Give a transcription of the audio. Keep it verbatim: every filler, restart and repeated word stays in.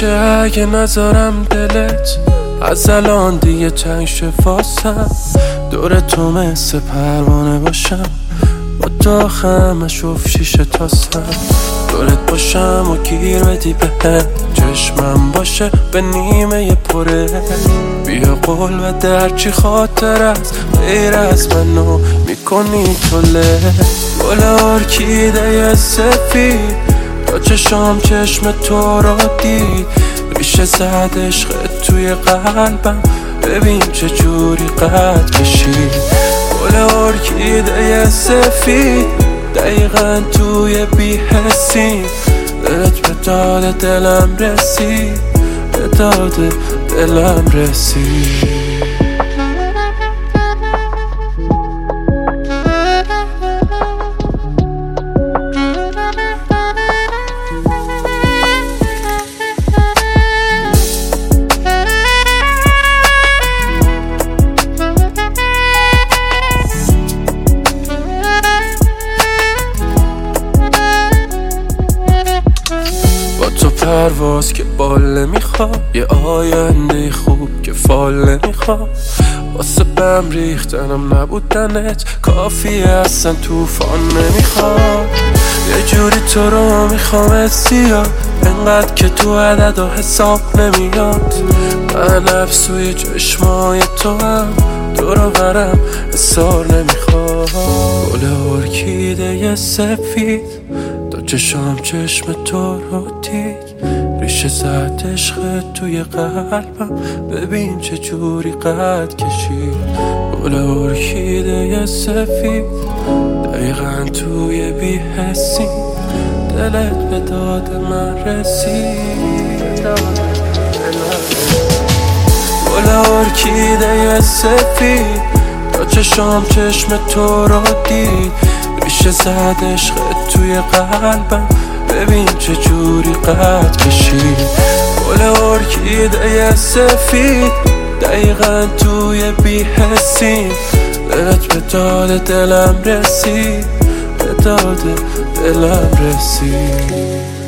میشه اگه نذارم دلت از الان دیگه تنگ شفاسم، دور تو مثل پروانه باشم، با تو خمش افشیش تاسم، دورت باشم و گیر بدی بهم، چشمم باشه به نیمه پره، بیا قول و درچی خاطر است غیر از منو میکنی توله. گل ارکیده سفید تا چشام چشم تو رو دید، ریشه زد عشقت توی قلبم، ببین چه جوری قد کشید. گل ارکیده سفید دقیقا توی بی‌حسی، دلت به داد دلم رسید، به داد دلم رسید. تو پرواز که بال نمیخواد، یه آینده خوب که فال نمیخواد، واسه بم ریختنم نبودنت کافیه، اصلا توفان نمیخواد. یه جوری تو رو میخوام زیاد، انقدر که تو عدد و حساب نمیاد، من افسوی چشمای تو هم دورو برم اصار نمیخواد. گل ارکیده سفید تا چشام چشم تو رو دید، ریشه زد عشقت توی قلبم، ببین چه جوری قد کشید. گل ارکیده سفید دقیقا توی بی‌حسی، دلت به داد من رسید. گل ارکیده سفید تا چشام چشم تو رو دید، ریشه زد عشقت توی قلبم، ببین چه جوری قد کشید. گل ارکیده سفید دقیقا توی بی‌حسی، دلت به داد دلم رسید، به داد دلم رسید.